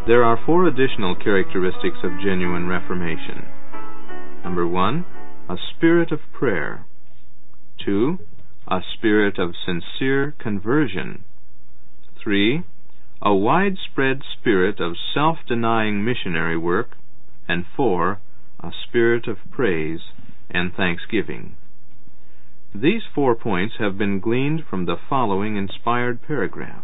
There are four additional characteristics of genuine Reformation. Number 1, a spirit of prayer. 2, a spirit of sincere conversion. 3, a widespread spirit of self-denying missionary work. And 4, a spirit of praise and thanksgiving. These 4 points have been gleaned from the following inspired paragraph.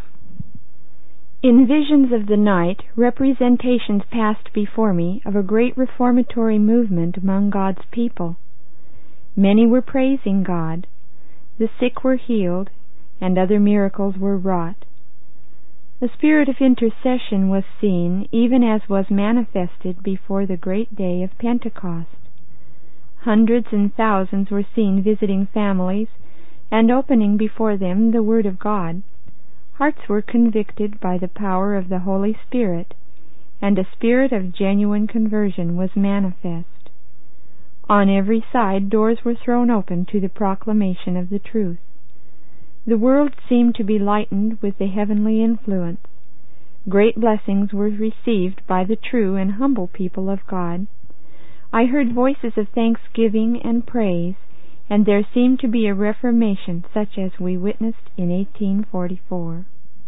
In visions of the night, representations passed before me of a great reformatory movement among God's people. Many were praising God. The sick were healed, and other miracles were wrought. The spirit of intercession was seen, even as was manifested before the great day of Pentecost. Hundreds and thousands were seen visiting families and opening before them the Word of God. Hearts were convicted by the power of the Holy Spirit, and a spirit of genuine conversion was manifest. On every side doors were thrown open to the proclamation of the truth. The world seemed to be lightened with the heavenly influence. Great blessings were received by the true and humble people of God. I heard voices of thanksgiving and praise, and there seemed to be a reformation such as we witnessed in 1844.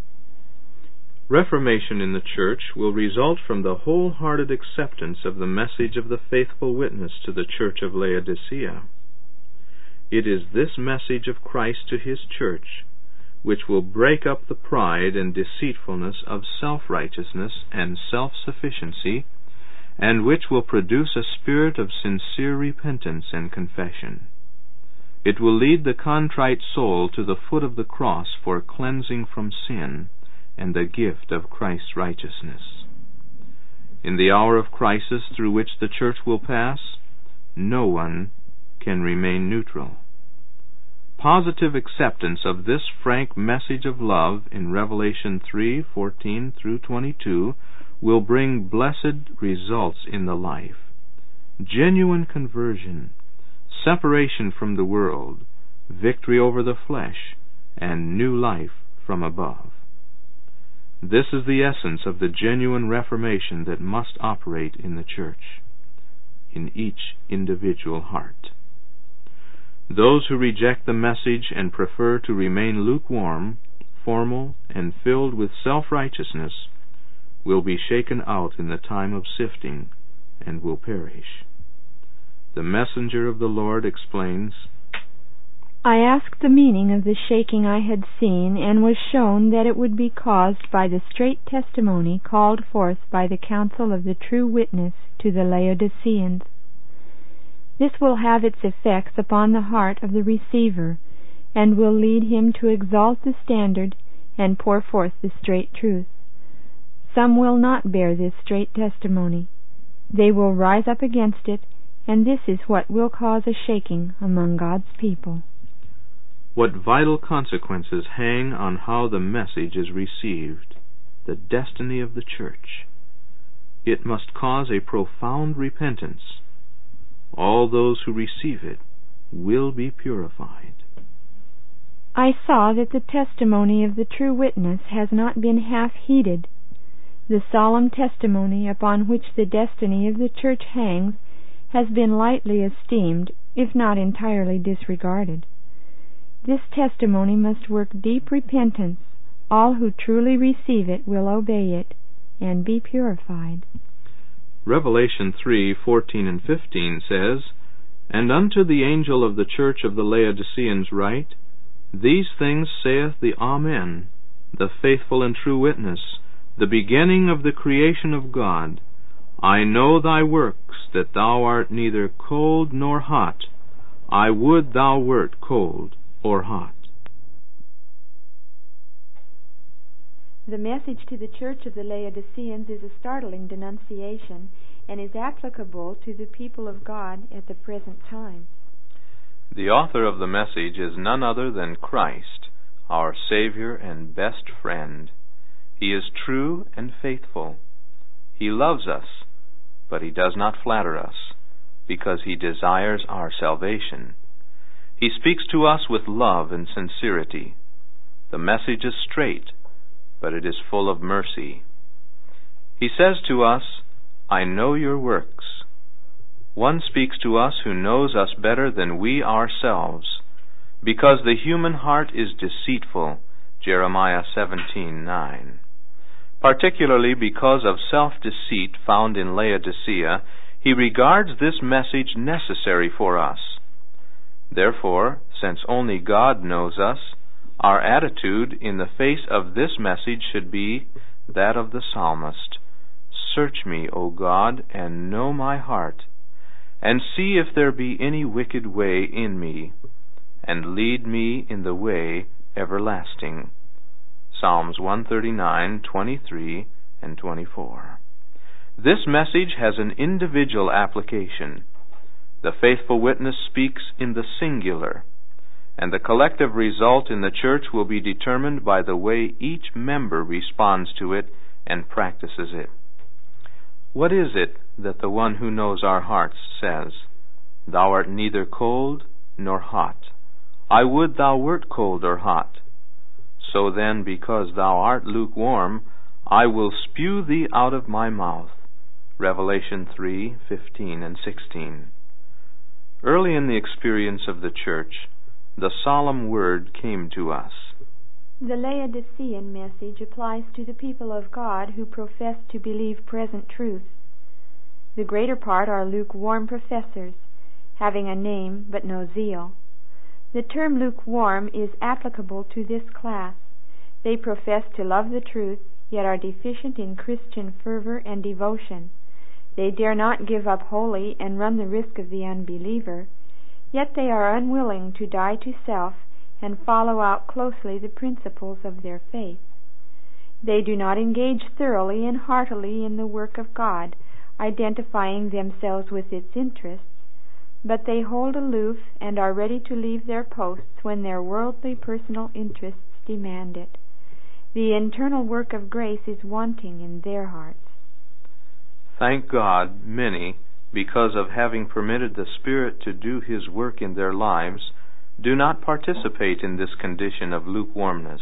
Reformation in the Church will result from the wholehearted acceptance of the message of the faithful witness to the Church of Laodicea. It is this message of Christ to His Church which will break up the pride and deceitfulness of self-righteousness and self-sufficiency, and which will produce a spirit of sincere repentance and confession. It will lead the contrite soul to the foot of the cross for cleansing from sin and the gift of Christ's righteousness. In the hour of crisis through which the Church will pass, no one can remain neutral. Positive acceptance of this frank message of love in Revelation 3:14 through 22 will bring blessed results in the life. Genuine conversion, separation from the world, victory over the flesh, and new life from above. This is the essence of the genuine Reformation that must operate in the Church, in each individual heart. Those who reject the message and prefer to remain lukewarm, formal, and filled with self-righteousness will be shaken out in the time of sifting and will perish. The messenger of the Lord explains, I asked the meaning of the shaking I had seen, and was shown that it would be caused by the straight testimony called forth by the counsel of the true witness to the Laodiceans. This will have its effects upon the heart of the receiver, and will lead him to exalt the standard and pour forth the straight truth. Some will not bear this straight testimony. They will rise up against it, and this is what will cause a shaking among God's people. What vital consequences hang on how the message is received, the destiny of the Church. It must cause a profound repentance. All those who receive it will be purified. I saw that the testimony of the true witness has not been half heeded. The solemn testimony upon which the destiny of the Church hangs has been lightly esteemed, if not entirely disregarded. This testimony must work deep repentance. All who truly receive it will obey it and be purified. Revelation 3:14 and 15 says, And unto the angel of the church of the Laodiceans write, These things saith the Amen, the faithful and true witness, the beginning of the creation of God. I know thy works, that thou art neither cold nor hot. I would thou wert cold or hot. The message to the church of the Laodiceans is a startling denunciation and is applicable to the people of God at the present time. The author of the message is none other than Christ, our Savior and best friend. He is true and faithful. He loves us, but He does not flatter us, because He desires our salvation. He speaks to us with love and sincerity. The message is straight, but it is full of mercy. He says to us, I know your works. One speaks to us who knows us better than we ourselves, because the human heart is deceitful, Jeremiah 17:9. Particularly because of self-deceit found in Laodicea, he regards this message necessary for us. Therefore, since only God knows us, our attitude in the face of this message should be that of the psalmist. Search me, O God, and know my heart, and see if there be any wicked way in me, and lead me in the way everlasting. Psalms 139:23 and 24. This message has an individual application. The faithful witness speaks in the singular, and the collective result in the church will be determined by the way each member responds to it and practices it. What is it that the one who knows our hearts says? Thou art neither cold nor hot. I would thou wert cold or hot. So then, because thou art lukewarm, I will spew thee out of my mouth. Revelation 3:15 and 16. Early in the experience of the church, the solemn word came to us. The Laodicean message applies to the people of God who profess to believe present truth. The greater part are lukewarm professors, having a name but no zeal. The term lukewarm is applicable to this class. They profess to love the truth, yet are deficient in Christian fervor and devotion. They dare not give up wholly and run the risk of the unbeliever, yet they are unwilling to die to self and follow out closely the principles of their faith. They do not engage thoroughly and heartily in the work of God, identifying themselves with its interests, but they hold aloof and are ready to leave their posts when their worldly personal interests demand it. The internal work of grace is wanting in their hearts. Thank God, many, because of having permitted the Spirit to do His work in their lives, do not participate in this condition of lukewarmness.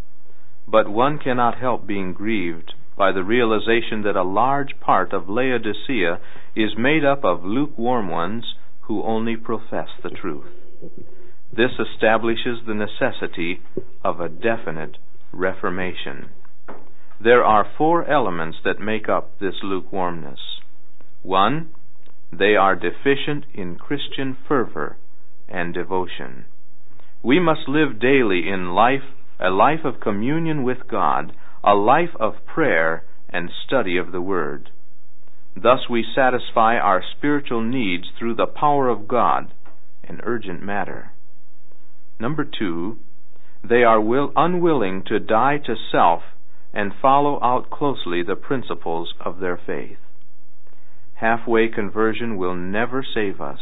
But one cannot help being grieved by the realization that a large part of Laodicea is made up of lukewarm ones who only profess the truth. This establishes the necessity of a definite reformation. There are 4 elements that make up this lukewarmness. 1, they are deficient in Christian fervor and devotion. We must live daily in a life of communion with God, a life of prayer and study of the Word. Thus we satisfy our spiritual needs through the power of God, an urgent matter. Number 2, they are unwilling to die to self and follow out closely the principles of their faith. Halfway conversion will never save us.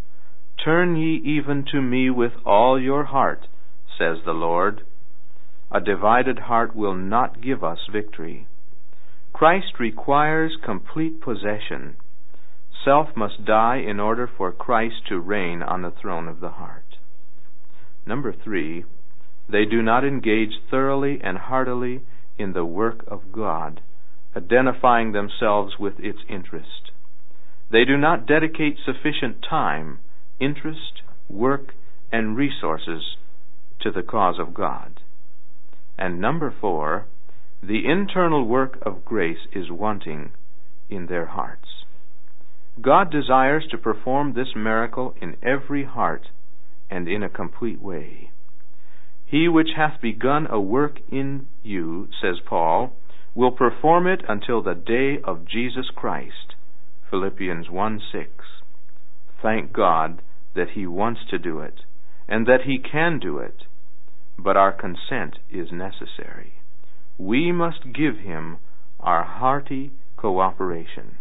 Turn ye even to me with all your heart, says the Lord. A divided heart will not give us victory. Christ requires complete possession. Self must die in order for Christ to reign on the throne of the heart. Number 3, they do not engage thoroughly and heartily in the work of God, identifying themselves with its interest. They do not dedicate sufficient time, interest, work, and resources to the cause of God. And number 4, the internal work of grace is wanting in their hearts. God desires to perform this miracle in every heart and in a complete way. He which hath begun a work in you, says Paul, will perform it until the day of Jesus Christ. Philippians 1:6. Thank God that He wants to do it, and that He can do it, but our consent is necessary. We must give Him our hearty cooperation.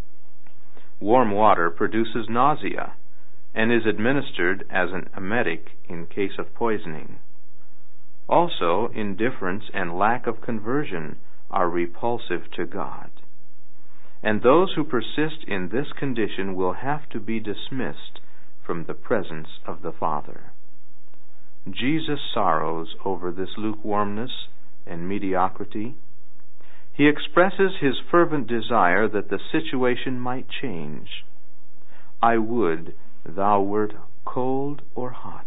Warm water produces nausea and is administered as an emetic in case of poisoning. Also, indifference and lack of conversion are repulsive to God. And those who persist in this condition will have to be dismissed from the presence of the Father. Jesus sorrows over this lukewarmness and mediocrity. He he expresses his fervent desire that the situation might change. I would thou wert cold or hot.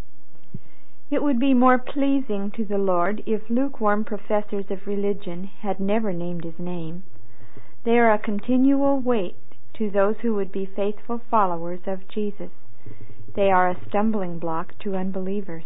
It would be more pleasing to the Lord if lukewarm professors of religion had never named his name. They are a continual weight to those who would be faithful followers of Jesus. They are a stumbling block to unbelievers.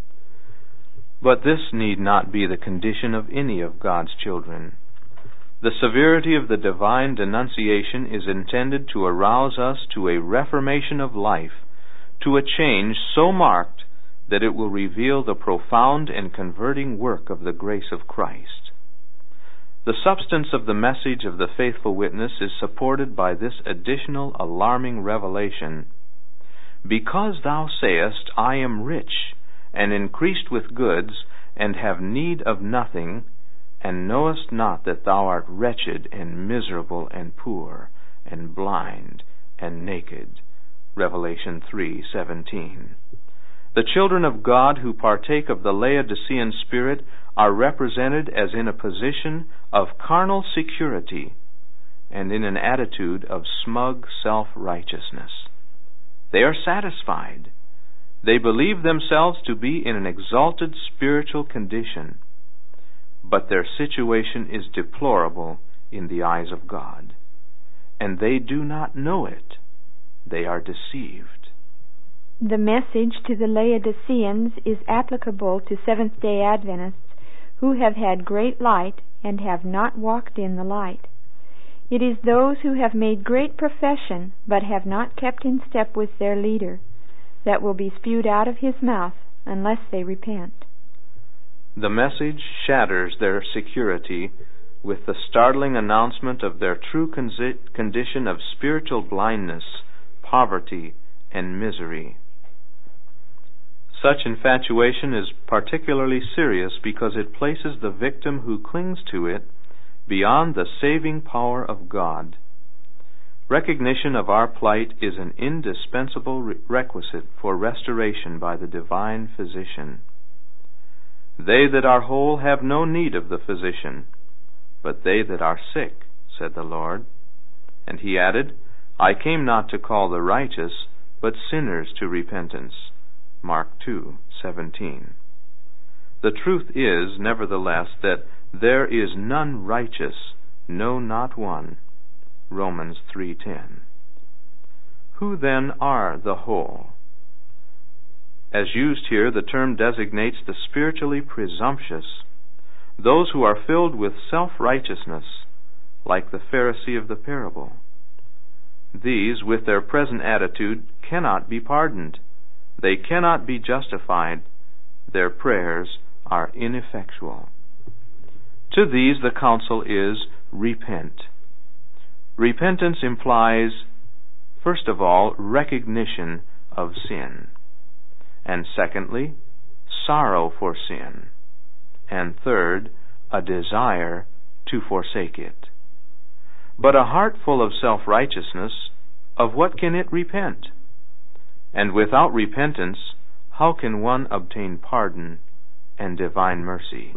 But this need not be the condition of any of God's children. The severity of the divine denunciation is intended to arouse us to a reformation of life, to a change so marked that it will reveal the profound and converting work of the grace of Christ. The substance of the message of the faithful witness is supported by this additional alarming revelation. Because thou sayest, I am rich, and increased with goods, and have need of nothing, and knowest not that thou art wretched, and miserable, and poor, and blind, and naked. Revelation 3:17. The children of God who partake of the Laodicean spirit are represented as in a position of carnal security and in an attitude of smug self-righteousness. They are satisfied. They believe themselves to be in an exalted spiritual condition, but their situation is deplorable in the eyes of God, and they do not know it. They are deceived. The message to the Laodiceans is applicable to Seventh-day Adventists who have had great light and have not walked in the light. It is those who have made great profession but have not kept in step with their leader that will be spewed out of his mouth unless they repent. The message shatters their security with the startling announcement of their true condition of spiritual blindness, poverty, and misery. Such infatuation is particularly serious because it places the victim who clings to it beyond the saving power of God. Recognition of our plight is an indispensable requisite for restoration by the divine physician. They that are whole have no need of the physician, but they that are sick, said the Lord. And he added, I came not to call the righteous, but sinners to repentance. Mark 2:17. The truth is, nevertheless, that there is none righteous, no, not one. Romans 3:10. Who then are the whole? As used here, the term designates the spiritually presumptuous, those who are filled with self-righteousness, like the Pharisee of the parable. These, with their present attitude, cannot be pardoned. They cannot be justified. Their prayers are ineffectual. To these the counsel is, repent. Repentance implies, first of all, recognition of sin, and secondly, sorrow for sin, and third, a desire to forsake it. But a heart full of self-righteousness, of what can it repent? And without repentance, how can one obtain pardon and divine mercy?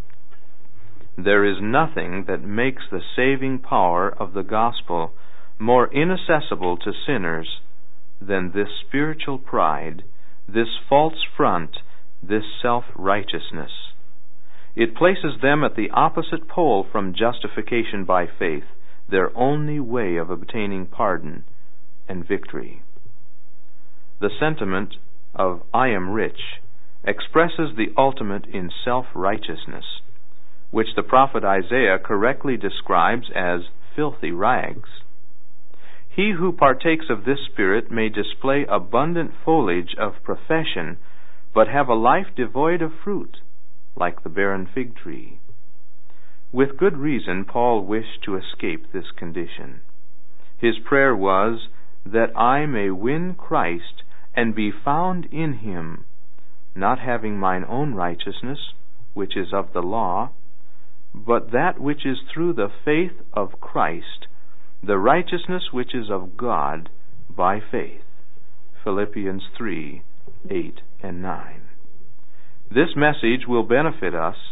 There is nothing that makes the saving power of the gospel more inaccessible to sinners than this spiritual pride, this false front, this self-righteousness. It places them at the opposite pole from justification by faith, their only way of obtaining pardon and victory. The sentiment of I am rich expresses the ultimate in self-righteousness, which the prophet Isaiah correctly describes as filthy rags. He who partakes of this spirit may display abundant foliage of profession, but have a life devoid of fruit, like the barren fig tree. With good reason, Paul wished to escape this condition. His prayer was, that I may win Christ and be found in him, not having mine own righteousness, which is of the law, but that which is through the faith of Christ, the righteousness which is of God by faith. Philippians 3:8 and 9. This message will benefit us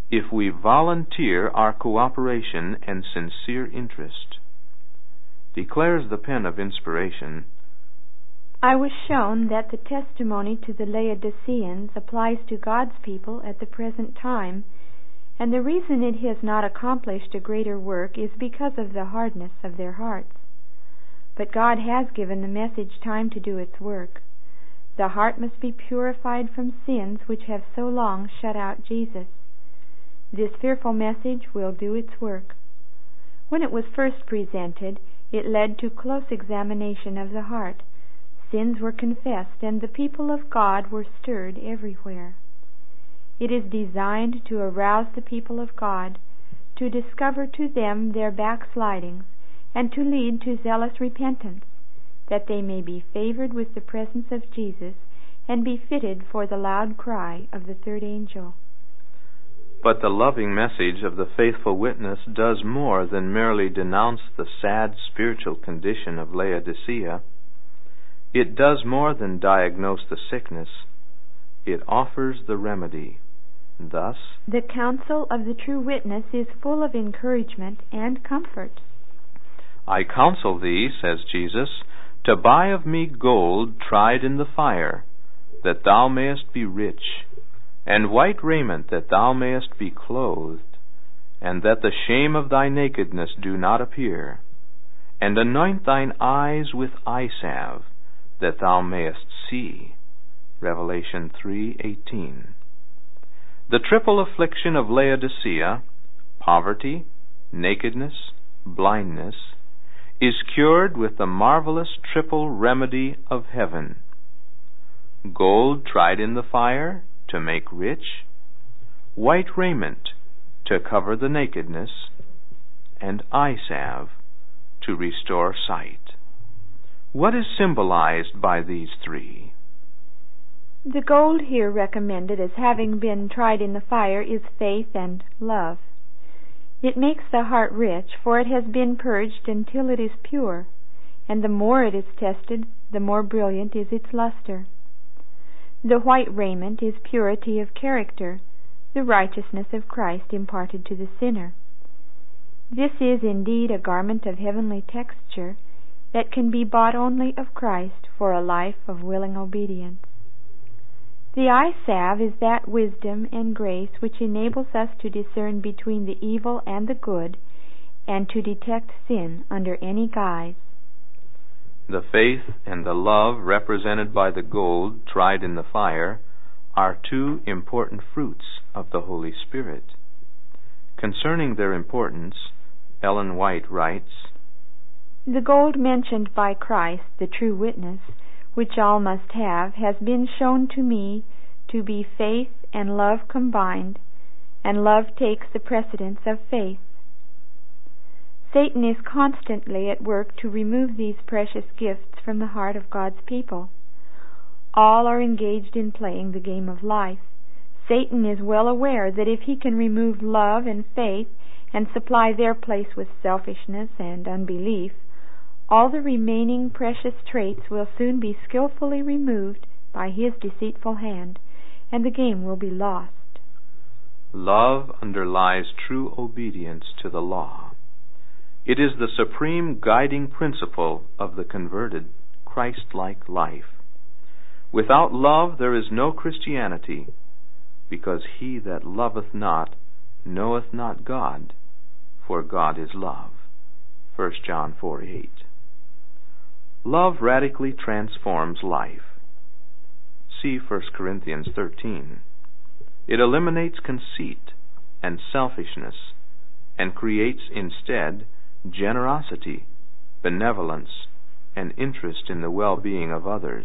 if we volunteer our cooperation and sincere interest. Declares the pen of inspiration, I was shown that the testimony to the Laodiceans applies to God's people at the present time, and the reason it has not accomplished a greater work is because of the hardness of their hearts. But God has given the message time to do its work. The heart must be purified from sins which have so long shut out Jesus. This fearful message will do its work. When it was first presented, it led to close examination of the heart. Sins were confessed, and the people of God were stirred everywhere. It is designed to arouse the people of God, to discover to them their backslidings, and to lead to zealous repentance, that they may be favored with the presence of Jesus and be fitted for the loud cry of the third angel. But the loving message of the faithful witness does more than merely denounce the sad spiritual condition of Laodicea. It does more than diagnose the sickness. It offers the remedy. Thus, the counsel of the true witness is full of encouragement and comfort. I counsel thee, says Jesus, to buy of me gold tried in the fire, that thou mayest be rich, and white raiment, that thou mayest be clothed, and that the shame of thy nakedness do not appear, and anoint thine eyes with eye salve, that thou mayest see. Revelation 3:18. The triple affliction of Laodicea, poverty, nakedness, blindness, is cured with the marvelous triple remedy of heaven. Gold tried in the fire to make rich, white raiment to cover the nakedness, and eye salve to restore sight. What is symbolized by these three? The gold here recommended as having been tried in the fire is faith and love. It makes the heart rich, for it has been purged until it is pure, and the more it is tested, the more brilliant is its luster. The white raiment is purity of character, the righteousness of Christ imparted to the sinner. This is indeed a garment of heavenly texture that can be bought only of Christ for a life of willing obedience. The eye salve is that wisdom and grace which enables us to discern between the evil and the good, and to detect sin under any guise. The faith and the love represented by the gold tried in the fire are two important fruits of the Holy Spirit. Concerning their importance, Ellen White writes, the gold mentioned by Christ, the true witness, which all must have, has been shown to me to be faith and love combined, and love takes the precedence of faith. Satan is constantly at work to remove these precious gifts from the heart of God's people. All are engaged in playing the game of life. Satan is well aware that if he can remove love and faith and supply their place with selfishness and unbelief, all the remaining precious traits will soon be skillfully removed by his deceitful hand, and the game will be lost. Love underlies true obedience to the law. It is the supreme guiding principle of the converted, Christ-like life. Without love there is no Christianity, because he that loveth not knoweth not God, for God is love. 1 John 4:8. Love radically transforms life. See 1 Corinthians 13. It eliminates conceit and selfishness and creates instead generosity, benevolence, and interest in the well-being of others.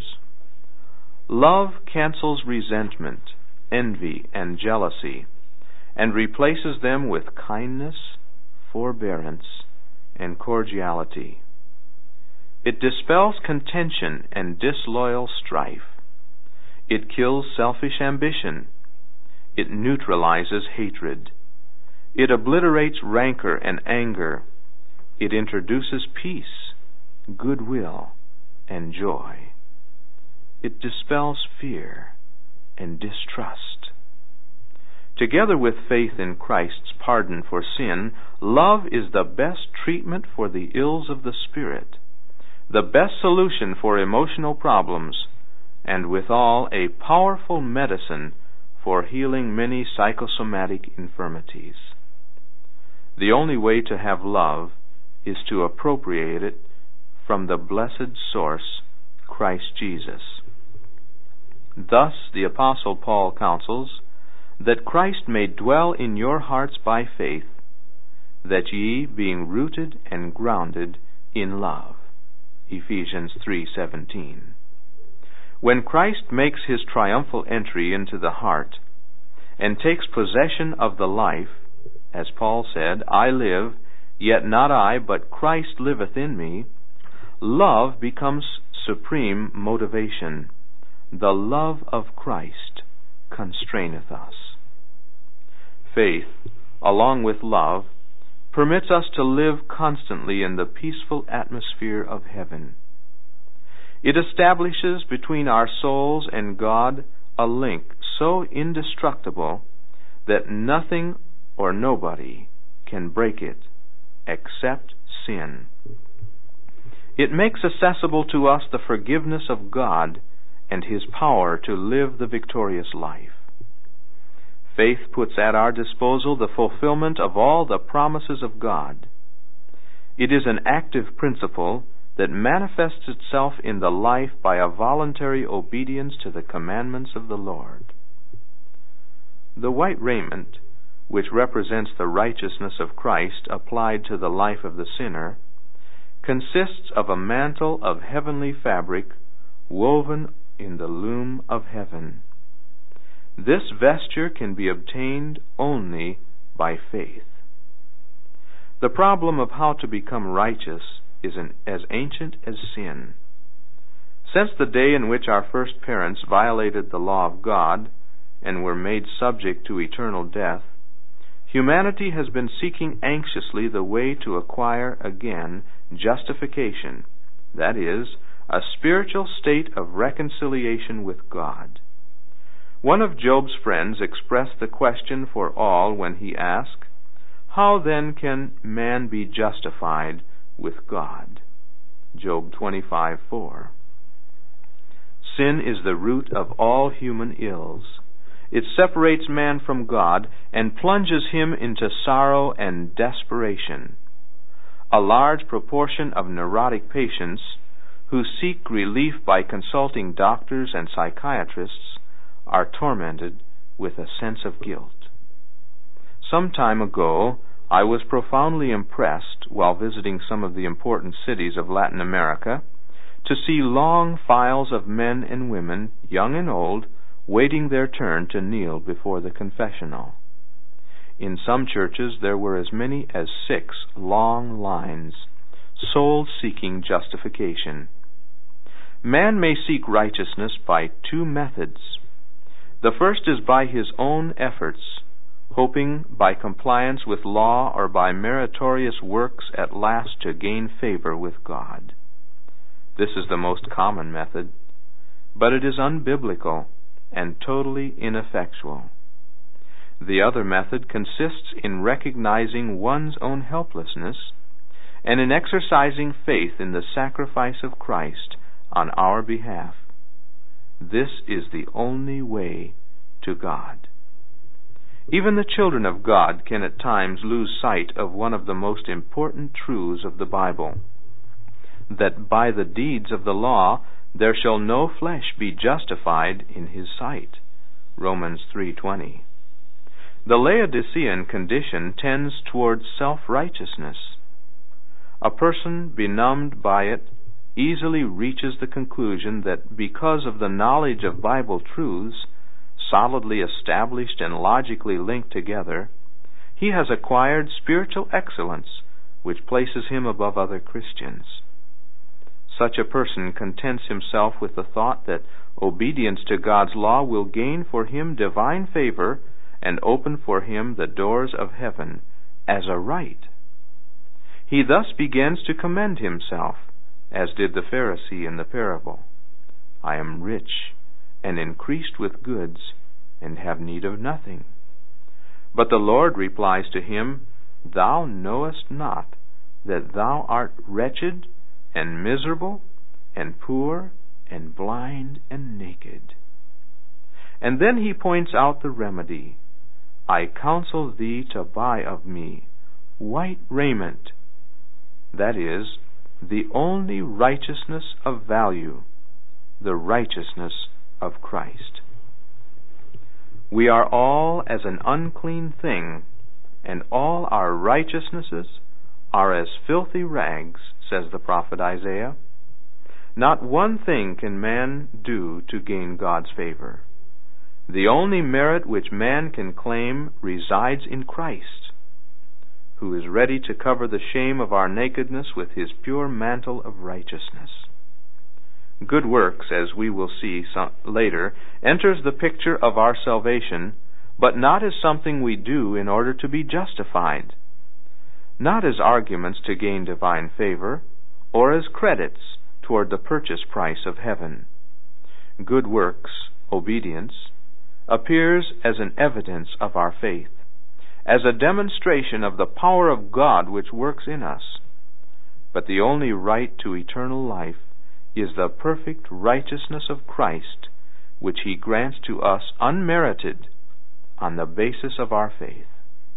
Love cancels resentment, envy, and jealousy, and replaces them with kindness, forbearance, and cordiality. It dispels contention and disloyal strife. It kills selfish ambition. It neutralizes hatred. It obliterates rancor and anger. It introduces peace, goodwill, and joy. It dispels fear and distrust. Together with faith in Christ's pardon for sin, love is the best treatment for the ills of the spirit, the best solution for emotional problems, and withal a powerful medicine for healing many psychosomatic infirmities. The only way to have love is to appropriate it from the blessed source, Christ Jesus. Thus the Apostle Paul counsels that Christ may dwell in your hearts by faith, that ye, being rooted and grounded in love. Ephesians 3:17. When Christ makes his triumphal entry into the heart and takes possession of the life, as Paul said, I live, yet not I, but Christ liveth in me, love becomes supreme motivation. The love of Christ constraineth us. Faith, along with love, permits us to live constantly in the peaceful atmosphere of heaven. It establishes between our souls and God a link so indestructible that nothing or nobody can break it except sin. It makes accessible to us the forgiveness of God and His power to live the victorious life. Faith puts at our disposal the fulfillment of all the promises of God. It is an active principle that manifests itself in the life by a voluntary obedience to the commandments of the Lord. The white raiment, which represents the righteousness of Christ applied to the life of the sinner, consists of a mantle of heavenly fabric woven in the loom of heaven. This vesture can be obtained only by faith. The problem of how to become righteous is as ancient as sin. Since the day in which our first parents violated the law of God and were made subject to eternal death, humanity has been seeking anxiously the way to acquire again justification, that is, a spiritual state of reconciliation with God. One of Job's friends expressed the question for all when he asked, how then can man be justified with God? Job 25:4. Sin is the root of all human ills. It separates man from God and plunges him into sorrow and desperation. A large proportion of neurotic patients who seek relief by consulting doctors and psychiatrists are tormented with a sense of guilt. Some time ago, I was profoundly impressed while visiting some of the important cities of Latin America to see long files of men and women, young and old, waiting their turn to kneel before the confessional. In some churches there were as many as 6 long lines, soul-seeking justification. Man may seek righteousness by 2 methods. The first is by his own efforts, hoping by compliance with law or by meritorious works at last to gain favor with God. This is the most common method, but it is unbiblical and totally ineffectual. The other method consists in recognizing one's own helplessness and in exercising faith in the sacrifice of Christ on our behalf. This is the only way to God. Even the children of God can at times lose sight of one of the most important truths of the Bible, that by the deeds of the law there shall no flesh be justified in his sight. Romans 3:20. The Laodicean condition tends towards self-righteousness. A person benumbed by it easily reaches the conclusion that because of the knowledge of Bible truths, solidly established and logically linked together, he has acquired spiritual excellence which places him above other Christians. Such a person contents himself with the thought that obedience to God's law will gain for him divine favor and open for him the doors of heaven as a right. He thus begins to commend himself, as did the Pharisee in the parable. I am rich and increased with goods, and have need of nothing. But the Lord replies to him, Thou knowest not that thou art wretched and miserable and poor and blind and naked. And then he points out the remedy. I counsel thee to buy of me white raiment, that is, the only righteousness of value, the righteousness of Christ. We are all as an unclean thing, and all our righteousnesses are as filthy rags, says the prophet Isaiah. Not one thing can man do to gain God's favor. The only merit which man can claim resides in Christ, who is ready to cover the shame of our nakedness with his pure mantle of righteousness. Good works, as we will see later, enters the picture of our salvation, but not as something we do in order to be justified, not as arguments to gain divine favor, or as credits toward the purchase price of heaven. Good works, obedience, appears as an evidence of our faith, as a demonstration of the power of God which works in us. But the only right to eternal life is the perfect righteousness of Christ, which he grants to us unmerited on the basis of our faith.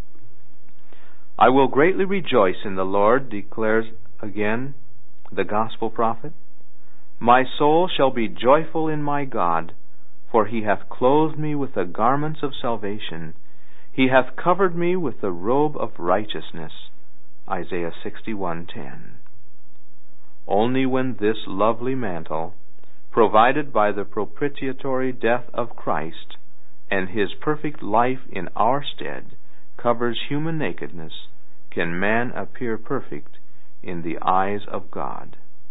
I will greatly rejoice in the Lord, declares again the gospel prophet. My soul shall be joyful in my God, for he hath clothed me with the garments of salvation. He hath covered me with the robe of righteousness. Isaiah 61:10. Only when this lovely mantle, provided by the propitiatory death of Christ, and his perfect life in our stead, covers human nakedness, can man appear perfect in the eyes of God.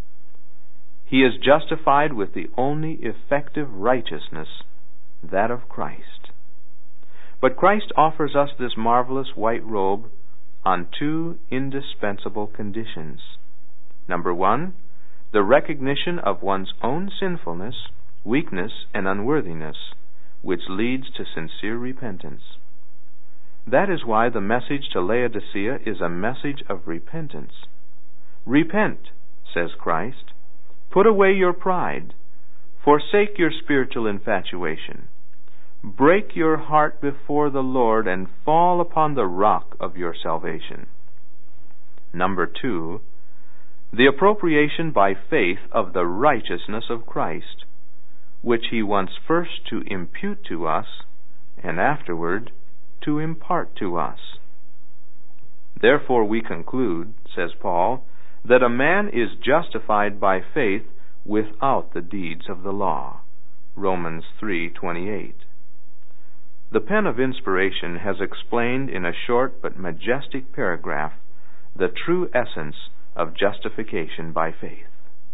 He is justified with the only effective righteousness, that of Christ. But Christ offers us this marvelous white robe on two indispensable conditions. Number one, the recognition of one's own sinfulness, weakness, and unworthiness, which leads to sincere repentance. That is why the message to Laodicea is a message of repentance. Repent, says Christ. Put away your pride. Forsake your spiritual infatuation. Break your heart before the Lord and fall upon the rock of your salvation. Number two, the appropriation by faith of the righteousness of Christ, which he wants first to impute to us, and afterward to impart to us. Therefore we conclude, says Paul, that a man is justified by faith without the deeds of the law. Romans 3:28. The pen of inspiration has explained in a short but majestic paragraph the true essence of justification by faith.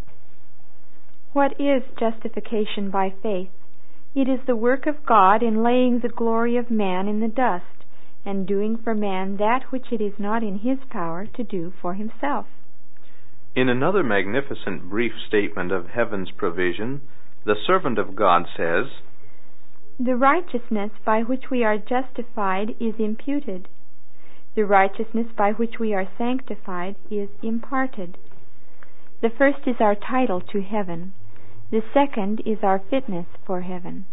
What is justification by faith? It is the work of God in laying the glory of man in the dust, and doing for man that which it is not in his power to do for himself. In another magnificent brief statement of heaven's provision, the servant of God says, The righteousness by which we are justified is imputed. The righteousness by which we are sanctified is imparted. The first is our title to heaven. The second is our fitness for heaven.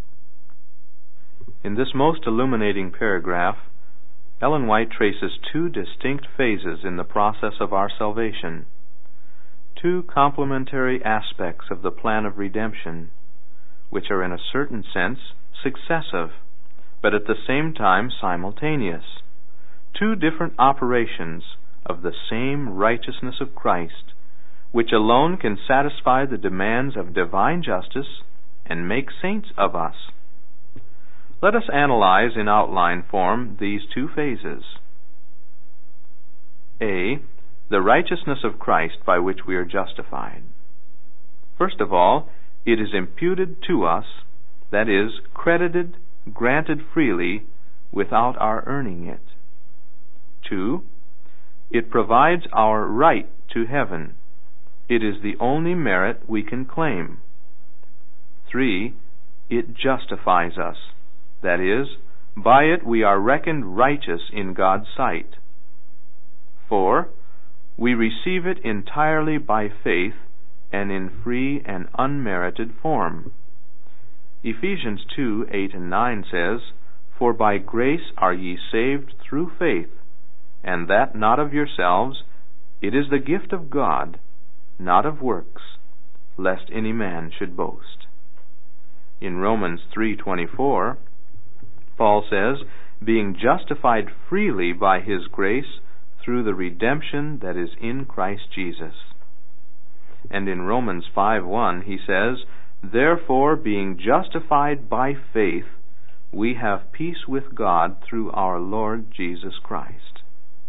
In this most illuminating paragraph, Ellen White traces two distinct phases in the process of our salvation, two complementary aspects of the plan of redemption, which are in a certain sense successive, but at the same time simultaneous, two different operations of the same righteousness of Christ, which alone can satisfy the demands of divine justice and make saints of us. Let us analyze in outline form these two phases. A. The righteousness of Christ by which we are justified. First of all, it is imputed to us, that is, credited, granted freely, without our earning it. 2. It provides our right to heaven. It is the only merit we can claim. 3. It justifies us, that is, By it we are reckoned righteous in God's sight. 4. We receive it entirely by faith and in free and unmerited form. Ephesians 2:8 and 9 says, For by grace are ye saved through faith, and that not of yourselves, it is the gift of God, not of works, lest any man should boast. In Romans 3:24, Paul says, Being justified freely by his grace through the redemption that is in Christ Jesus. And in Romans 5:1 he says, Therefore, being justified by faith, we have peace with God through our Lord Jesus Christ.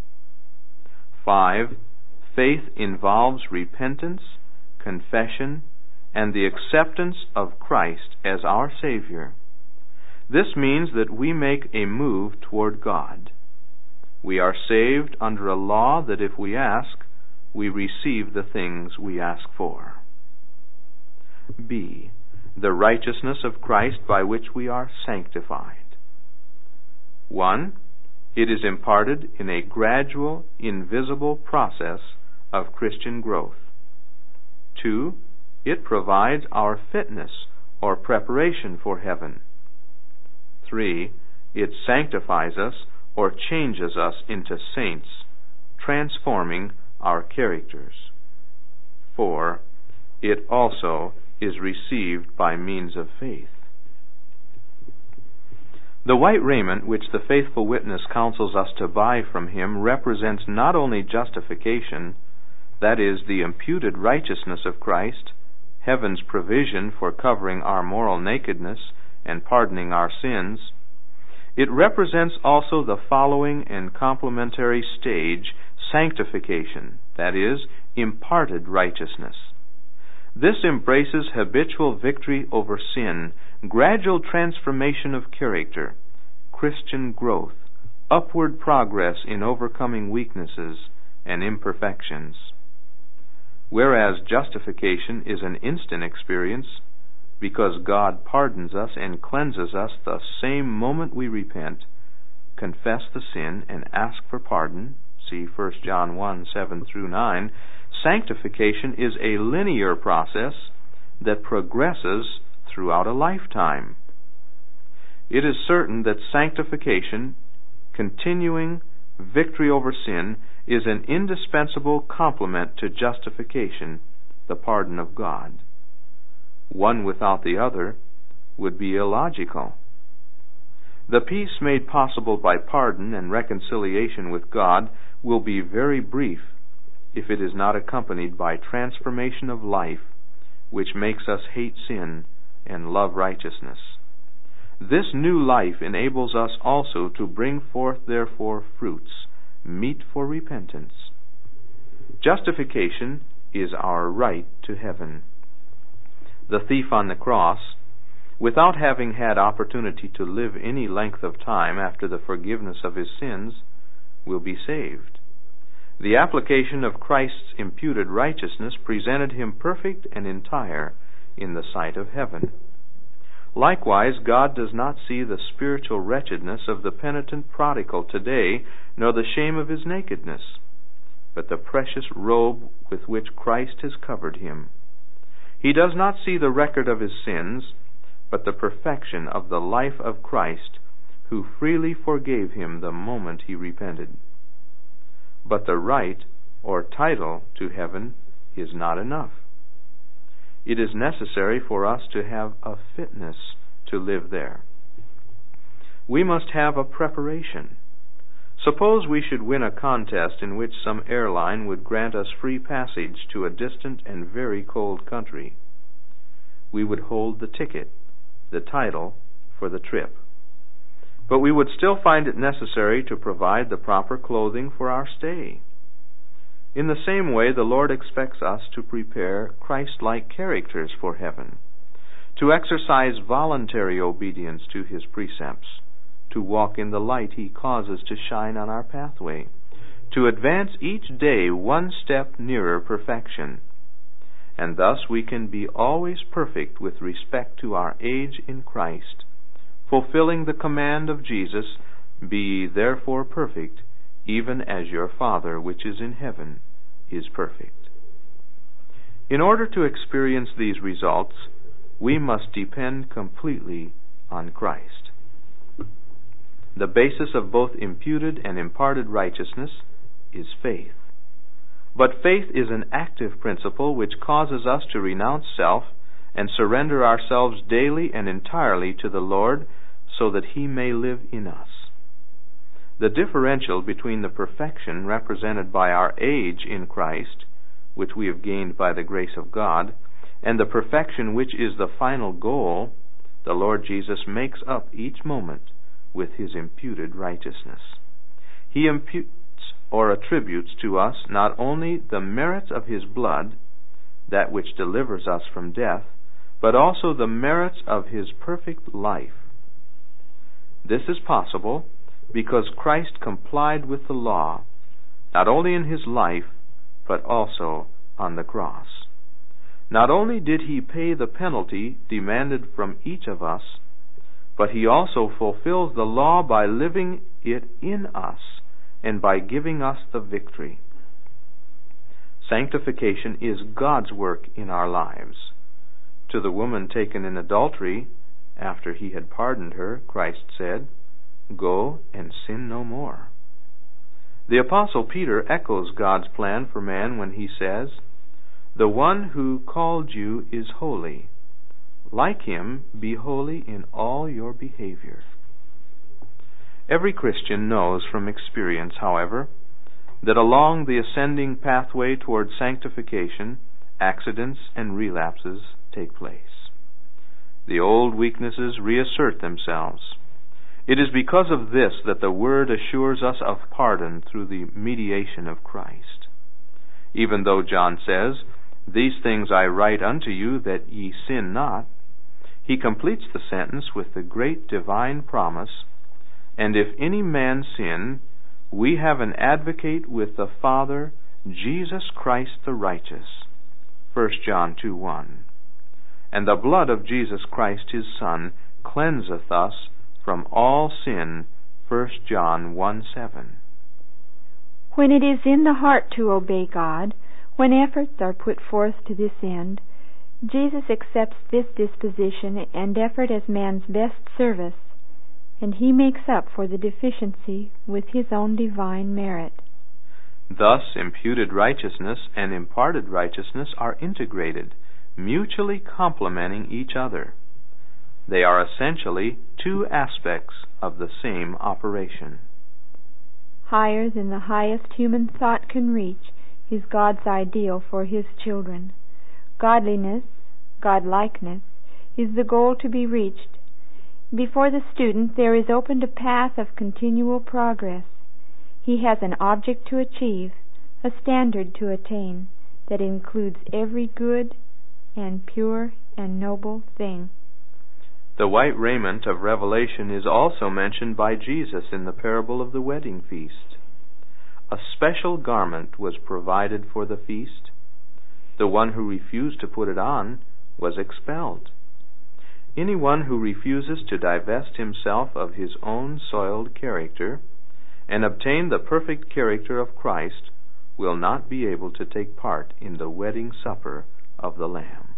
5. Faith involves repentance, confession, and the acceptance of Christ as our Savior. This means that we make a move toward God. We are saved under a law that if we ask, we receive the things we ask for. B. The righteousness of Christ by which we are sanctified. 1. It is imparted in a gradual, invisible process of Christian growth. 2. It provides our fitness or preparation for heaven. 3. It sanctifies us or changes us into saints, transforming our characters. 4. It also is received by means of faith. The white raiment which the faithful witness counsels us to buy from him represents not only justification, that is, the imputed righteousness of Christ, heaven's provision for covering our moral nakedness and pardoning our sins. It represents also the following and complementary stage, sanctification, that is, imparted righteousness. This embraces habitual victory over sin, gradual transformation of character, Christian growth, upward progress in overcoming weaknesses and imperfections. Whereas justification is an instant experience, because God pardons us and cleanses us the same moment we repent, confess the sin, and ask for pardon, see 1 John 1:7 through 9, sanctification is a linear process that progresses throughout a lifetime. It is certain that sanctification, continuing victory over sin, is an indispensable complement to justification, the pardon of God. One without the other would be illogical. The peace made possible by pardon and reconciliation with God will be very brief if it is not accompanied by transformation of life, which makes us hate sin and love righteousness. This new life enables us also to bring forth therefore fruits, meet for repentance. Justification is our right to heaven. The thief on the cross, without having had opportunity to live any length of time after the forgiveness of his sins, will be saved. The application of Christ's imputed righteousness presented him perfect and entire in the sight of heaven. Likewise, God does not see the spiritual wretchedness of the penitent prodigal today, nor the shame of his nakedness, but the precious robe with which Christ has covered him. He does not see the record of his sins, but the perfection of the life of Christ, who freely forgave him the moment he repented. But the right or title to heaven is not enough. It is necessary for us to have a fitness to live there. We must have a preparation. Suppose we should win a contest in which some airline would grant us free passage to a distant and very cold country. We would hold the ticket, the title, for the trip. But we would still find it necessary to provide the proper clothing for our stay. In the same way, the Lord expects us to prepare Christ-like characters for heaven, to exercise voluntary obedience to His precepts, to walk in the light He causes to shine on our pathway, to advance each day one step nearer perfection. And thus we can be always perfect with respect to our age in Christ, fulfilling the command of Jesus, "Be ye therefore perfect, even as your Father which is in heaven is perfect." In order to experience these results, we must depend completely on Christ. The basis of both imputed and imparted righteousness is faith. But faith is an active principle which causes us to renounce self and surrender ourselves daily and entirely to the Lord so that He may live in us. The differential between the perfection represented by our age in Christ, which we have gained by the grace of God, and the perfection which is the final goal, the Lord Jesus makes up each moment with His imputed righteousness. He imputes or attributes to us not only the merits of His blood, that which delivers us from death, but also the merits of His perfect life. This is possible because Christ complied with the law, not only in His life, but also on the cross. Not only did He pay the penalty demanded from each of us, but He also fulfills the law by living it in us and by giving us the victory. Sanctification is God's work in our lives. To the woman taken in adultery, after He had pardoned her, Christ said, "Go and sin no more." The Apostle Peter echoes God's plan for man when he says, "The one who called you is holy. Like Him, be holy in all your behavior." Every Christian knows from experience, however, that along the ascending pathway toward sanctification, accidents and relapses take place. The old weaknesses reassert themselves. It is because of this that the Word assures us of pardon through the mediation of Christ. Even though John says, "These things I write unto you, that ye sin not," he completes the sentence with the great divine promise, "And if any man sin, we have an advocate with the Father, Jesus Christ the righteous." 1 John 2:1. And the blood of Jesus Christ His Son cleanseth us from all sin. 1 John 1:7. When it is in the heart to obey God, when efforts are put forth to this end, Jesus accepts this disposition and effort as man's best service, and He makes up for the deficiency with His own divine merit. Thus, imputed righteousness and imparted righteousness are integrated, mutually complementing each other. They are essentially two aspects of the same operation. Higher than the highest human thought can reach is God's ideal for His children. Godliness, Godlikeness, is the goal to be reached. Before the student there is opened a path of continual progress. He has an object to achieve, a standard to attain, that includes every good and pure and noble thing. The white raiment of Revelation is also mentioned by Jesus in the parable of the wedding feast. A special garment was provided for the feast. The one who refused to put it on was expelled. Anyone who refuses to divest himself of his own soiled character and obtain the perfect character of Christ will not be able to take part in the wedding supper of the Lamb.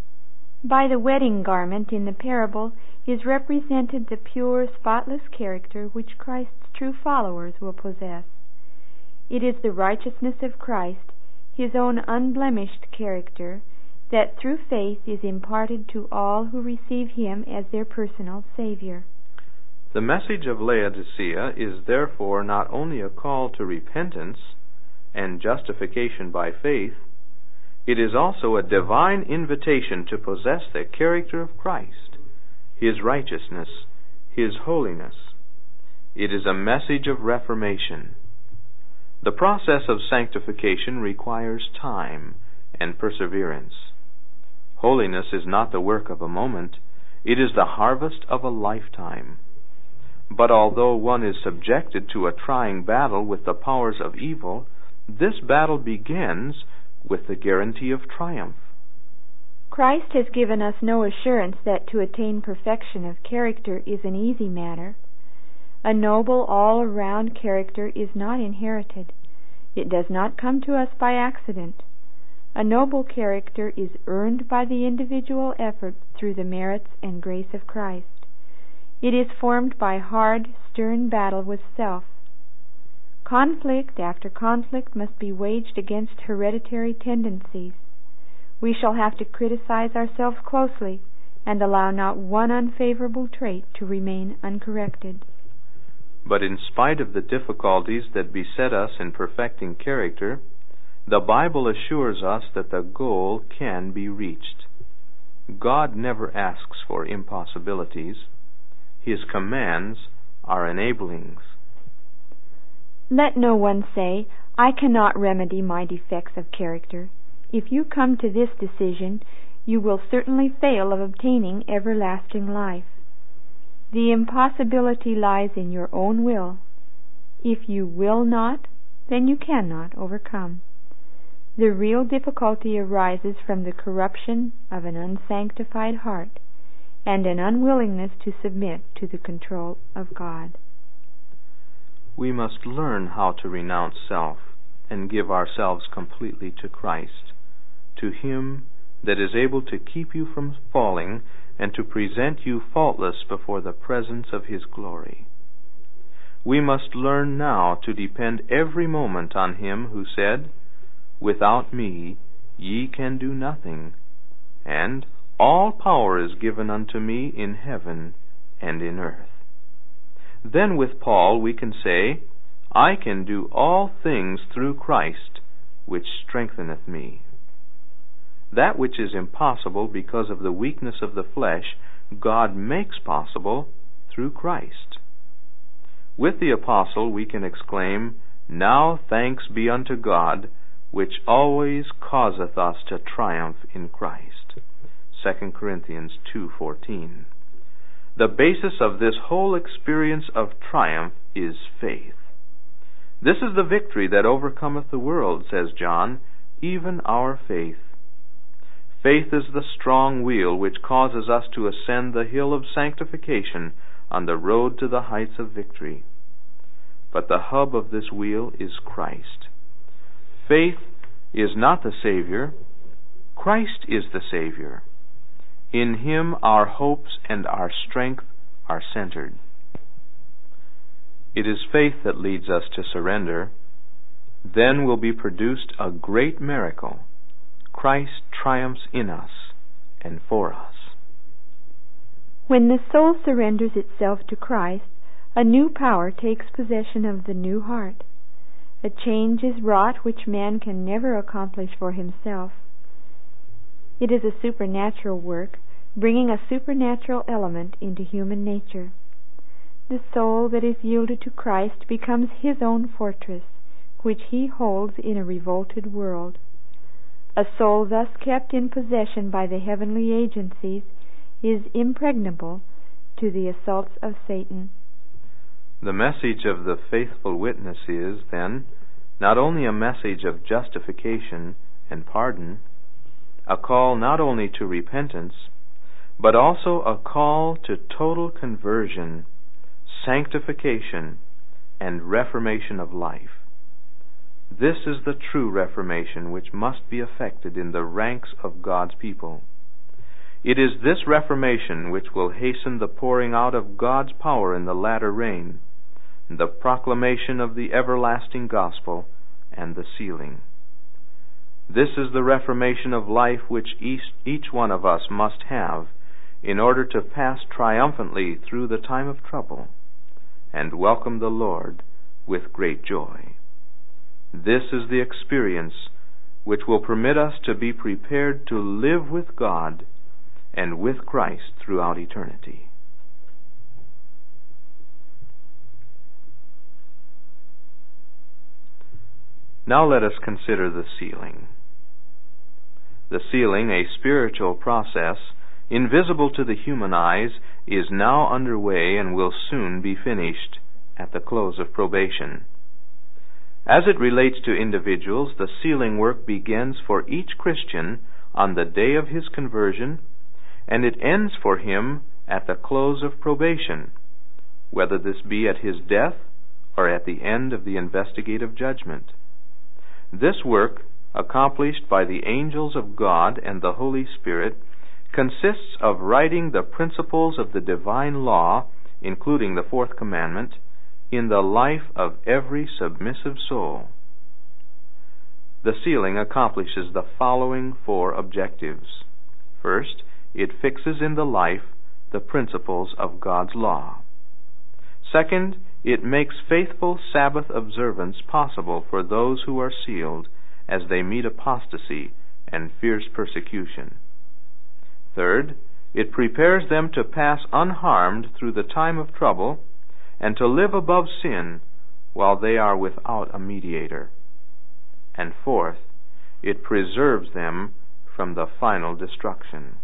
By the wedding garment in the parable is represented the pure, spotless character which Christ's true followers will possess. It is the righteousness of Christ, His own unblemished character, that through faith is imparted to all who receive Him as their personal Savior. The message of Laodicea is therefore not only a call to repentance and justification by faith, it is also a divine invitation to possess the character of Christ, His righteousness, His holiness. It is a message of reformation. The process of sanctification requires time and perseverance. Holiness is not the work of a moment, it is the harvest of a lifetime. But although one is subjected to a trying battle with the powers of evil, this battle begins with the guarantee of triumph. Christ has given us no assurance that to attain perfection of character is an easy matter. A noble, all-around character is not inherited. It does not come to us by accident. A noble character is earned by the individual effort through the merits and grace of Christ. It is formed by hard, stern battle with self. Conflict after conflict must be waged against hereditary tendencies. We shall have to criticize ourselves closely and allow not one unfavorable trait to remain uncorrected. But in spite of the difficulties that beset us in perfecting character, the Bible assures us that the goal can be reached. God never asks for impossibilities. His commands are enablings. Let no one say, "I cannot remedy my defects of character." If you come to this decision, you will certainly fail of obtaining everlasting life. The impossibility lies in your own will. If you will not, then you cannot overcome. The real difficulty arises from the corruption of an unsanctified heart and an unwillingness to submit to the control of God. We must learn how to renounce self and give ourselves completely to Christ, to Him that is able to keep you from falling and to present you faultless before the presence of His glory. We must learn now to depend every moment on Him who said, "Without me ye can do nothing," and "All power is given unto me in heaven and in earth." Then with Paul we can say, "I can do all things through Christ, which strengtheneth me." That which is impossible because of the weakness of the flesh, God makes possible through Christ. With the apostle we can exclaim, "Now thanks be unto God, which always causeth us to triumph in Christ." 2 Corinthians 2:14. The basis of this whole experience of triumph is faith. "This is the victory that overcometh the world," says John, "even our faith." Faith is the strong wheel which causes us to ascend the hill of sanctification on the road to the heights of victory. But the hub of this wheel is Christ. Faith is not the Savior. Christ is the Savior. In Him our hopes and our strength are centered. It is faith that leads us to surrender. Then will be produced a great miracle. Christ triumphs in us and for us. When the soul surrenders itself to Christ, a new power takes possession of the new heart. A change is wrought which man can never accomplish for himself. It is a supernatural work, bringing a supernatural element into human nature. The soul that is yielded to Christ becomes His own fortress, which He holds in a revolted world. A soul thus kept in possession by the heavenly agencies is impregnable to the assaults of Satan. The message of the faithful witness is, then, not only a message of justification and pardon, a call not only to repentance, but also a call to total conversion, sanctification, and reformation of life. This is the true reformation which must be effected in the ranks of God's people. It is this reformation which will hasten the pouring out of God's power in the latter rain, the proclamation of the everlasting gospel, and the sealing. This is the reformation of life which each one of us must have in order to pass triumphantly through the time of trouble and welcome the Lord with great joy. This is the experience which will permit us to be prepared to live with God and with Christ throughout eternity. Now let us consider the sealing. The sealing, a spiritual process, invisible to the human eyes, is now underway and will soon be finished at the close of probation. As it relates to individuals, the sealing work begins for each Christian on the day of his conversion, and it ends for him at the close of probation, whether this be at his death or at the end of the investigative judgment. This work, accomplished by the angels of God and the Holy Spirit, consists of writing the principles of the divine law, including the fourth commandment, in the life of every submissive soul. The sealing accomplishes the following four objectives. First, it fixes in the life the principles of God's law. Second, it makes faithful Sabbath observance possible for those who are sealed as they meet apostasy and fierce persecution. Third, it prepares them to pass unharmed through the time of trouble and to live above sin while they are without a mediator. And fourth, it preserves them from the final destruction.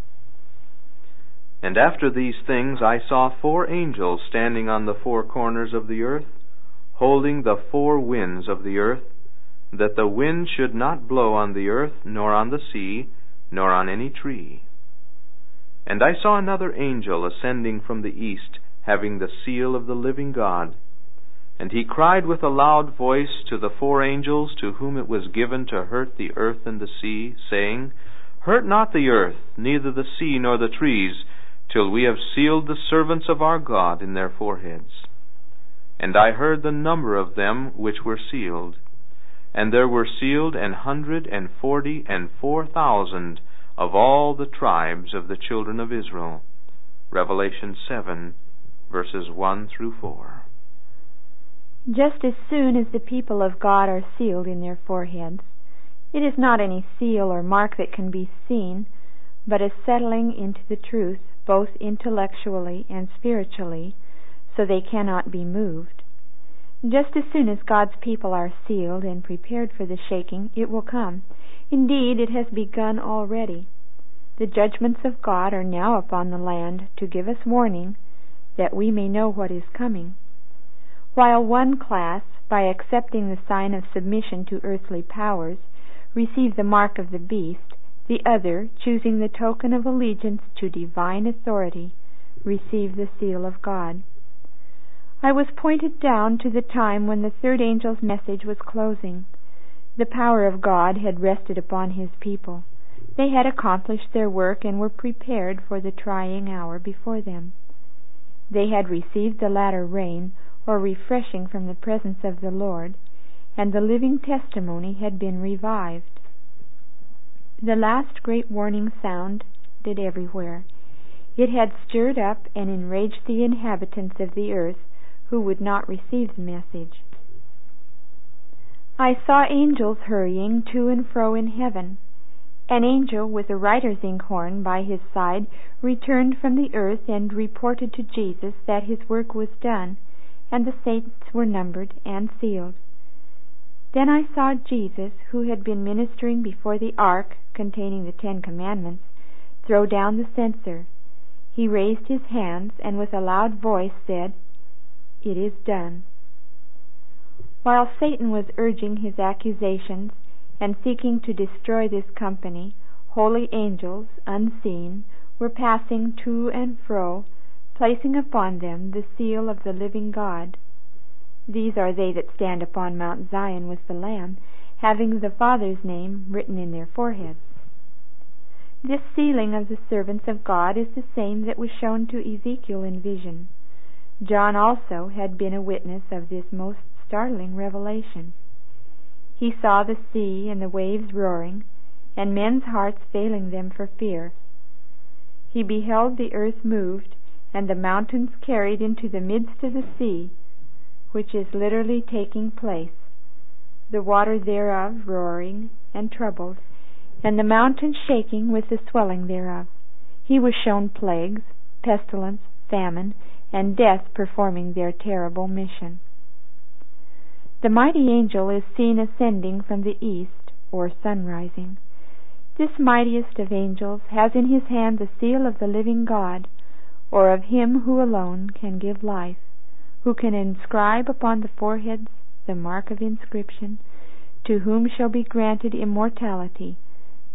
And after these things I saw 4 angels standing on the 4 corners of the earth, holding the 4 winds of the earth, that the wind should not blow on the earth, nor on the sea, nor on any tree. And I saw another angel ascending from the east, having the seal of the living God. And he cried with a loud voice to the 4 angels to whom it was given to hurt the earth and the sea, saying, Hurt not the earth, neither the sea nor the trees, till we have sealed the servants of our God in their foreheads. And I heard the number of them which were sealed. And there were sealed 144,000 of all the tribes of the children of Israel. Revelation 7, verses 1 through 4. Just as soon as the people of God are sealed in their foreheads, it is not any seal or mark that can be seen, but a settling into the truth, both intellectually and spiritually, so they cannot be moved. Just as soon as God's people are sealed and prepared for the shaking, it will come. Indeed, it has begun already. The judgments of God are now upon the land to give us warning, that we may know what is coming. While one class, by accepting the sign of submission to earthly powers, receive the mark of the beast, the other, choosing the token of allegiance to divine authority, receive the seal of God. I was pointed down to the time when the 3rd angel's message was closing. The power of God had rested upon his people. They had accomplished their work and were prepared for the trying hour before them. They had received the latter rain, or refreshing from the presence of the Lord, and the living testimony had been revived. The last great warning sounded everywhere. It had stirred up and enraged the inhabitants of the earth who would not receive the message. I saw angels hurrying to and fro in heaven. An angel with a writer's inkhorn by his side returned from the earth and reported to Jesus that his work was done, and the saints were numbered and sealed. Then I saw Jesus, who had been ministering before the ark containing the 10 Commandments, throw down the censer. He raised his hands and with a loud voice said, It is done. While Satan was urging his accusations and seeking to destroy this company, holy angels, unseen, were passing to and fro, placing upon them the seal of the living God. These are they that stand upon Mount Zion with the Lamb, having the Father's name written in their foreheads. This sealing of the servants of God is the same that was shown to Ezekiel in vision. John also had been a witness of this most startling revelation. He saw the sea and the waves roaring, and men's hearts failing them for fear. He beheld the earth moved, and the mountains carried into the midst of the sea, which is literally taking place, the water thereof roaring and troubled, and the mountains shaking with the swelling thereof. He was shown plagues, pestilence, famine, and death performing their terrible mission. The mighty angel is seen ascending from the east, or sunrising. This mightiest of angels has in his hand the seal of the living God, or of him who alone can give life, who can inscribe upon the foreheads the mark of inscription, to whom shall be granted immortality,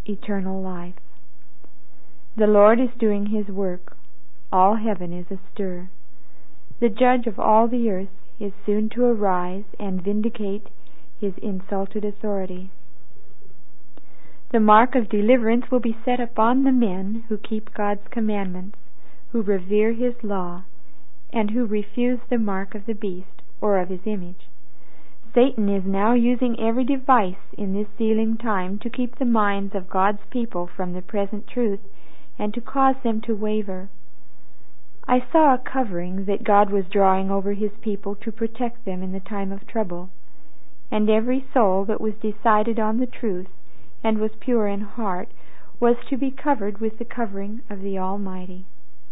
eternal life. The Lord is doing his work. All heaven is astir. The judge of all the earth is soon to arise and vindicate his insulted authority. The mark of deliverance will be set upon the men who keep God's commandments, who revere his law, and who refuse the mark of the beast or of his image. Satan is now using every device in this sealing time to keep the minds of God's people from the present truth and to cause them to waver. I saw a covering that God was drawing over his people to protect them in the time of trouble, and every soul that was decided on the truth and was pure in heart was to be covered with the covering of the Almighty.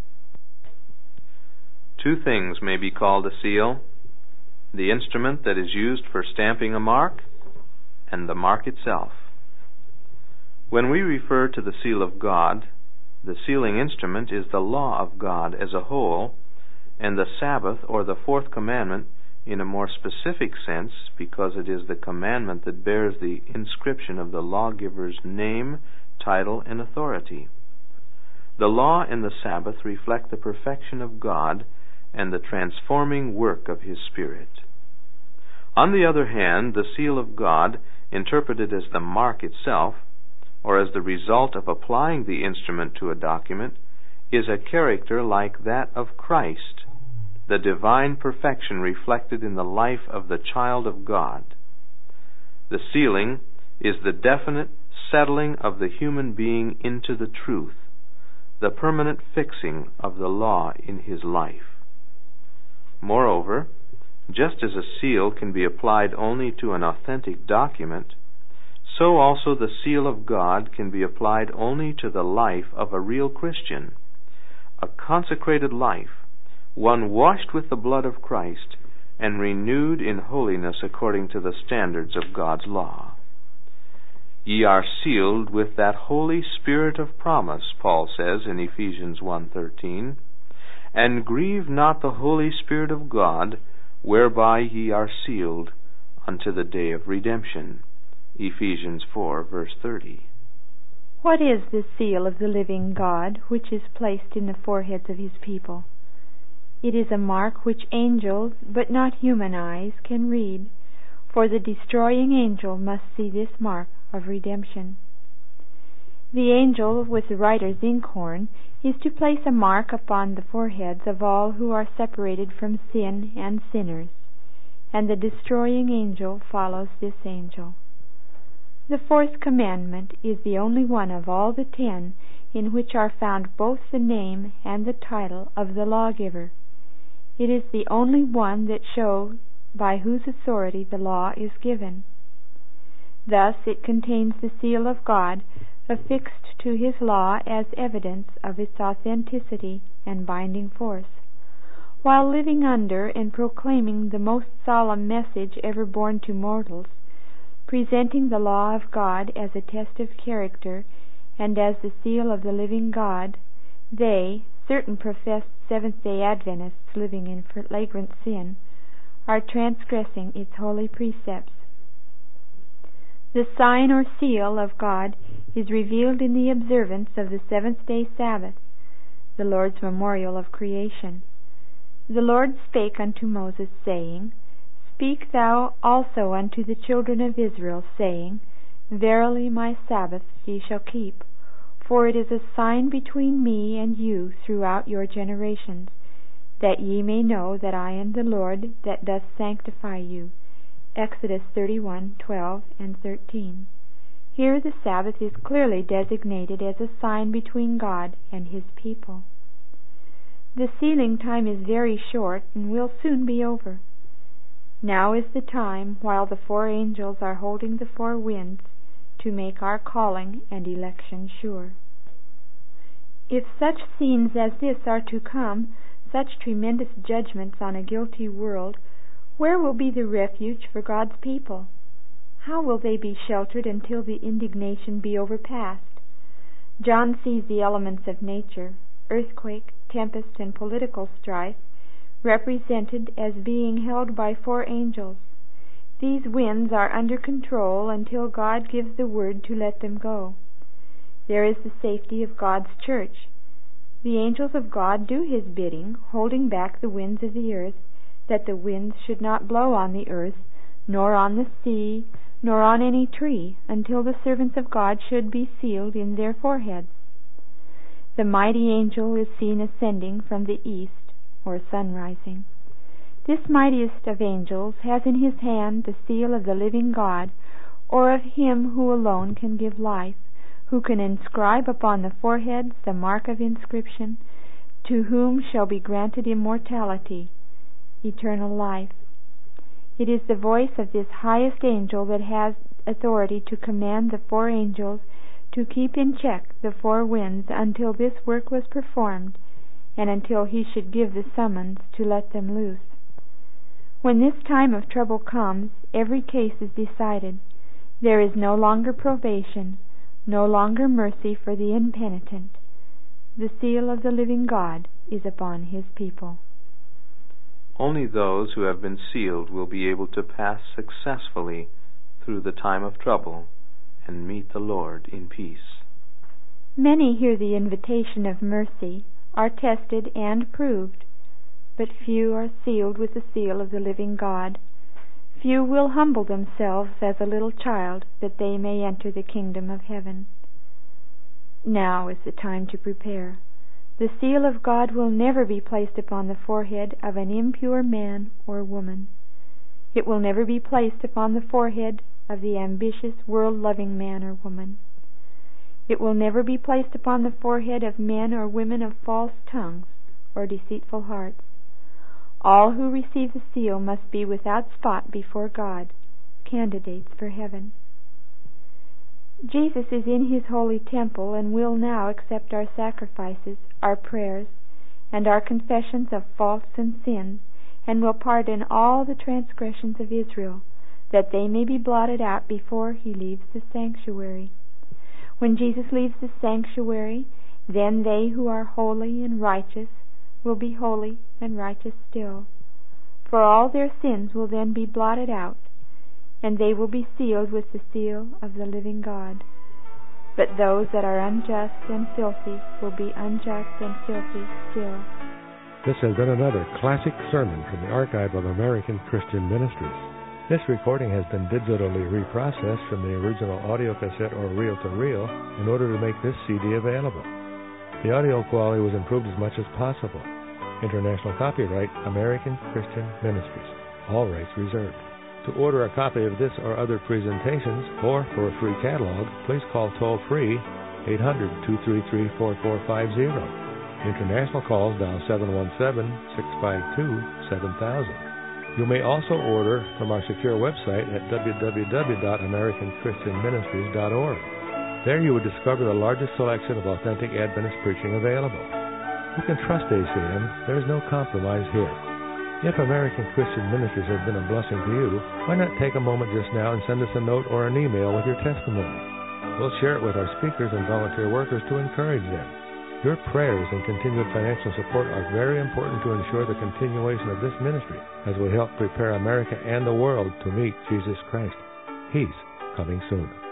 Two things may be called a seal: the instrument that is used for stamping a mark, and the mark itself. When we refer to the seal of God, the sealing instrument is the law of God as a whole, and the Sabbath or the fourth commandment in a more specific sense, because it is the commandment that bears the inscription of the lawgiver's name, title, and authority. The law and the Sabbath reflect the perfection of God and the transforming work of his Spirit. On the other hand, the seal of God, interpreted as the mark itself, or as the result of applying the instrument to a document, is a character like that of Christ, the divine perfection reflected in the life of the child of God. The sealing is the definite settling of the human being into the truth, the permanent fixing of the law in his life. Moreover, just as a seal can be applied only to an authentic document, so also the seal of God can be applied only to the life of a real Christian, a consecrated life, one washed with the blood of Christ and renewed in holiness according to the standards of God's law. Ye are sealed with that Holy Spirit of promise, Paul says in Ephesians 1:13, and grieve not the Holy Spirit of God, whereby ye are sealed unto the day of redemption. Ephesians 4, verse 30. What is the seal of the living God which is placed in the foreheads of his people? It is a mark which angels, but not human eyes, can read, for the destroying angel must see this mark of redemption. The angel with the writer's inkhorn is to place a mark upon the foreheads of all who are separated from sin and sinners, and the destroying angel follows this angel. The fourth commandment is the only one of all the 10 in which are found both the name and the title of the lawgiver. It is the only one that shows by whose authority the law is given. Thus it contains the seal of God, affixed to his law as evidence of its authenticity and binding force. While living under and proclaiming the most solemn message ever borne to mortals, presenting the law of God as a test of character and as the seal of the living God, they, certain professed Seventh-day Adventists living in flagrant sin, are transgressing its holy precepts. The sign or seal of God is revealed in the observance of the seventh-day Sabbath, the Lord's memorial of creation. The Lord spake unto Moses, saying, Speak thou also unto the children of Israel, saying, Verily my Sabbaths ye shall keep, for it is a sign between me and you throughout your generations, that ye may know that I am the Lord that doth sanctify you. Exodus 31:12 and 13. Here the Sabbath is clearly designated as a sign between God and his people. The sealing time is very short and will soon be over. Now is the time while the 4 angels are holding the 4 winds to make our calling and election sure. If such scenes as this are to come, such tremendous judgments on a guilty world, where will be the refuge for God's people? How will they be sheltered until the indignation be overpassed? John sees the elements of nature, earthquake, tempest, and political strife, represented as being held by 4 angels. These winds are under control until God gives the word to let them go. there is the safety of God's church. The angels of God do His bidding, holding back the winds of the earth, that the winds should not blow on the earth, nor on the sea, nor on any tree, until the servants of God should be sealed in their foreheads. The mighty angel is seen ascending from the east, or sun-rising. This mightiest of angels has in his hand the seal of the living God, or of Him who alone can give life, who can inscribe upon the foreheads the mark of inscription, to whom shall be granted immortality, eternal life. It is the voice of this highest angel that has authority to command the four angels to keep in check the four winds until this work was performed, and until he should give the summons to let them loose. When this time of trouble comes, every case is decided. There is no longer probation, no longer mercy for the impenitent. The seal of the living God is upon His people. Only those who have been sealed will be able to pass successfully through the time of trouble and meet the Lord in peace. Many hear the invitation of mercy, are tested and proved, but few are sealed with the seal of the living God. Few will humble themselves as a little child, that they may enter the kingdom of heaven. Now is the time to prepare. The seal of God will never be placed upon the forehead of an impure man or woman. It will never be placed upon the forehead of the ambitious, world-loving man or woman. It will never be placed upon the forehead of men or women of false tongues or deceitful hearts. All who receive the seal must be without spot before God, candidates for heaven. Jesus is in His holy temple and will now accept our sacrifices, our prayers, and our confessions of faults and sins, and will pardon all the transgressions of Israel, that they may be blotted out before He leaves the sanctuary. When Jesus leaves the sanctuary, then they who are holy and righteous will be holy and righteous still, for all their sins will then be blotted out, and they will be sealed with the seal of the living God. But those that are unjust and filthy will be unjust and filthy still. This has been another classic sermon from the Archive of American Christian Ministries. This recording has been digitally reprocessed from the original audio cassette or reel-to-reel in order to make this CD available. The audio quality was improved as much as possible. International copyright, American Christian Ministries. All rights reserved. To order a copy of this or other presentations, or for a free catalog, please call toll-free 800-233-4450. International calls dial 717-652-7000. You may also order from our secure website at www.americanchristianministries.org. There you would discover the largest selection of authentic Adventist preaching available. You can trust ACM. There is no compromise here. If American Christian Ministries has been a blessing to you, why not take a moment just now and send us a note or an email with your testimony? We'll share it with our speakers and volunteer workers to encourage them. Your prayers and continued financial support are very important to ensure the continuation of this ministry as we help prepare America and the world to meet Jesus Christ. He's coming soon.